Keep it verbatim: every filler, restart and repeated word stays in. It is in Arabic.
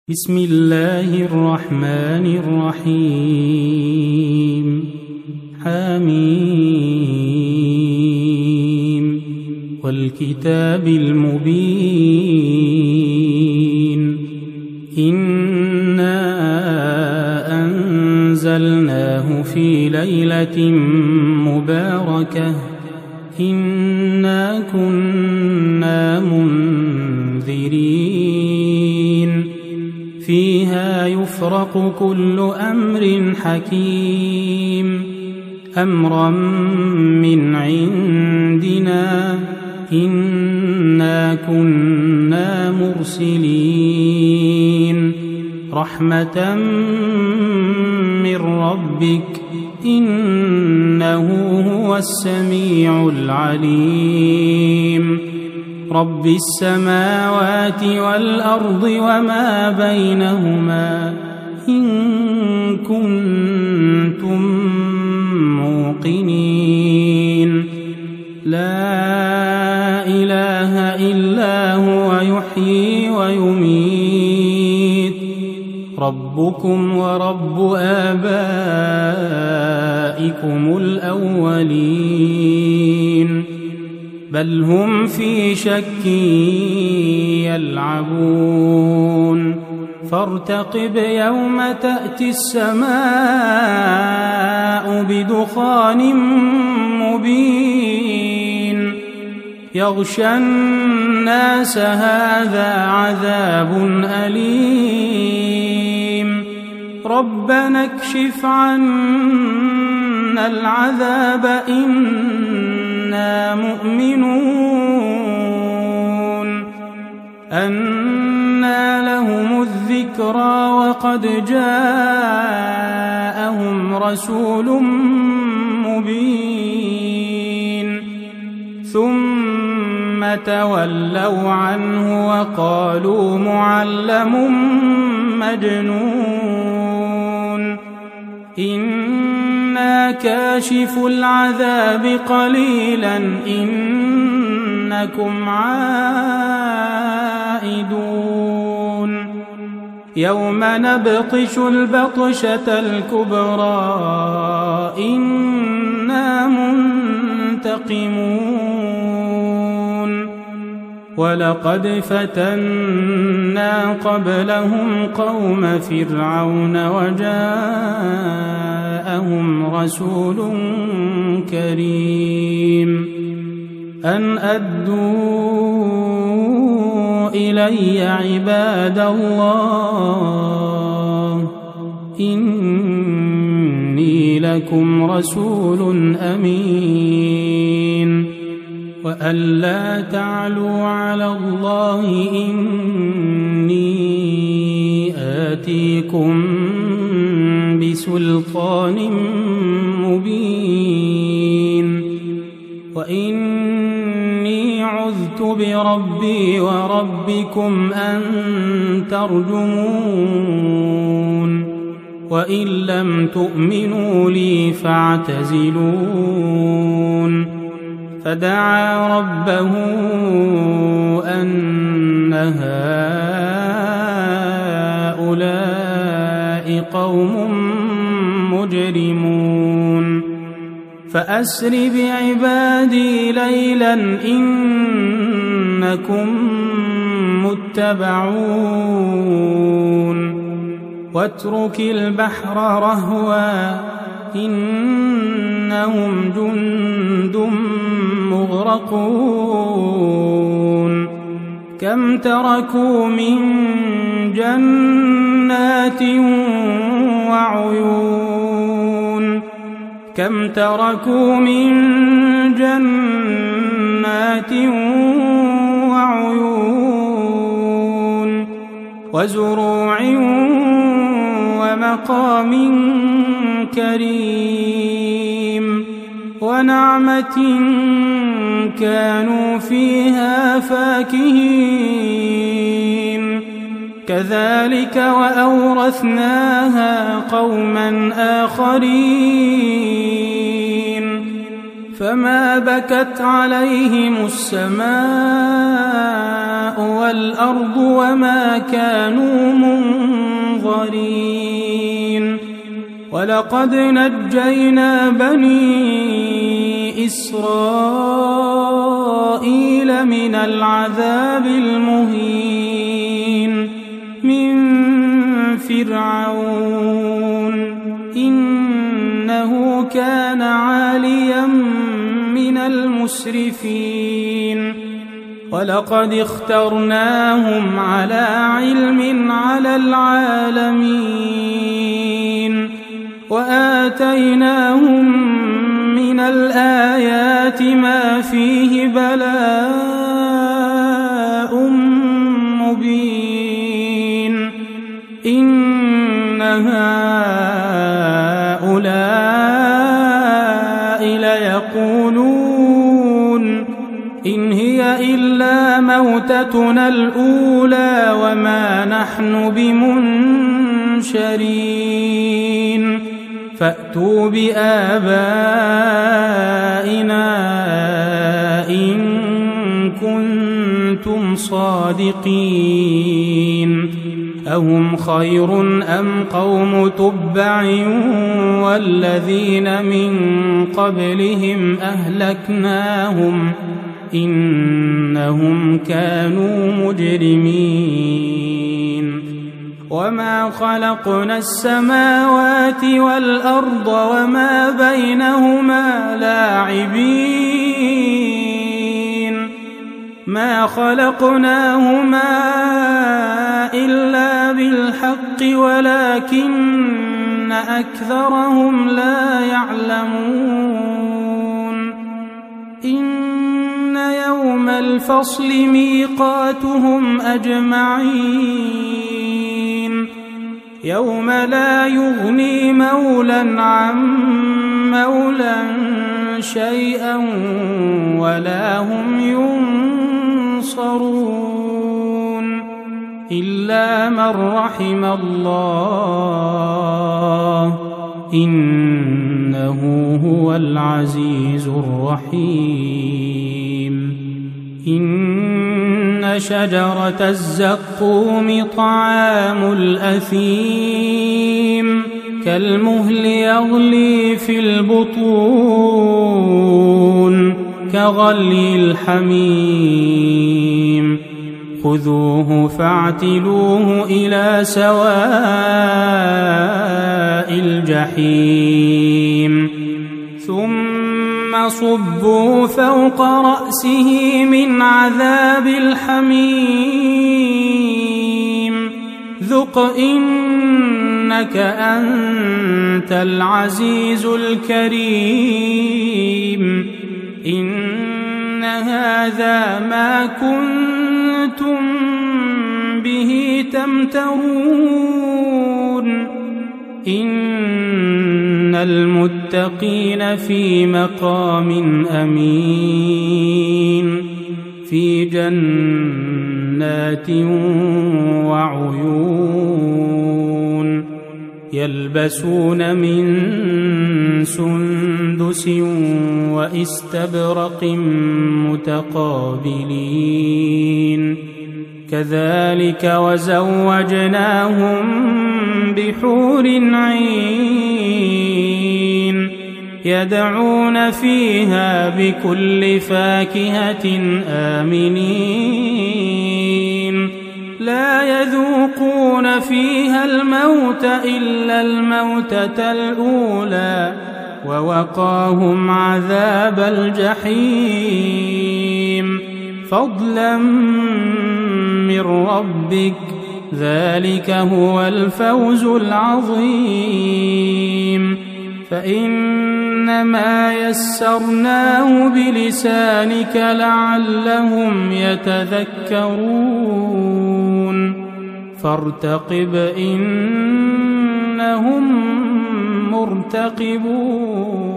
بسم الله الرحمن الرحيم حميم والكتاب المبين إنا أنزلناه في ليلة مباركة إنا كنا منذرين فيها يفرق كل أمر حكيم أمرا من عندنا إنا كنا مرسلين رحمة من ربك إنه هو السميع العليم رب السماوات والأرض وما بينهما إن كنتم موقنين لا إله إلا هو يحيي ويميت ربكم ورب آبائكم الأولين بل هم في شك يلعبون فارتقب يوم تأتي السماء بدخان مبين يغشى الناس هذا عذاب أليم ربنا اكشف عنا العذاب إنا مؤمنون أنى لهم الذكرى وقد جاءهم رسول مبين ثم تولوا عنه وقالوا معلم مجنون إنا كاشف العذاب قليلا إنكم عائدون يوم نبطش البطشة الكبرى إنا منتقمون ولقد فتنا قبلهم قوم فرعون وجاءهم رسول كريم أن أدوا إلي عباد الله إني لكم رسول أمين وأن لا تعلوا على الله إني آتيكم بسلطان مبين وإني عذت بربي وربكم أن ترجمون وإن لم تؤمنوا لي فاعتزلون فدعا ربه أن هؤلاء قوم مجرمون فأسر بعبادي ليلا إنكم متبعون واترك البحر رهوا إنهم جند مغرقون كم تركوا من جنات وعيون كم تركوا من جنات وعيون وزروع ومقام كريم ونعمة كانوا فيها فاكهين كذلك وأورثناها قوما آخرين فما بكت عليهم السماء والأرض وما كانوا منظرين ولقد نجينا بني إسرائيل من العذاب المهين من فرعون إنه كان عاليا من المسرفين ولقد اخترناهم على علم على العالمين وآتيناهم من الآيات ما فيه بلاء مبين إن هؤلاء ليقولون إن هي إلا موتتنا الأولى وما نحن بمنشرين فأتوا بآبائنا إن كنتم صادقين أهم خير أم قوم تبع والذين من قبلهم أهلكناهم إنهم كانوا مجرمين وما خلقنا السماوات والأرض وما بينهما لاعبين ما خلقناهما إلا بالحق ولكن أكثرهم لا يعلمون إن يوم الفصل ميقاتهم أجمعين يوم لا يغني مولى عن مولى شيئا ولا هم ينصرون إلا من رحم الله إنه هو العزيز الرحيم إن شجرة الزقوم طعام الأثيم كالمهل يغلي في البطون كغلي الحميم خذوه فاعتلوه إلى سواء الجحيم ثم صبوا فوق رأسه من عذاب الحميم ذق إنك أنت العزيز الكريم إن هذا ما كنتم به تمترون إن المتقين في مقام أمين في جنات وعيون يلبسون من سندس وإستبرق متقابلين كذلك وزوجناهم بحور عين يدعون فيها بكل فاكهة آمنين لا يذوقون فيها الموت إلا الموتة الأولى ووقاهم عذاب الجحيم فضلا من ربك ذلك هو الفوز العظيم فإنما يسرناه بلسانك لعلهم يتذكرون فارتقب إنهم مرتقبون.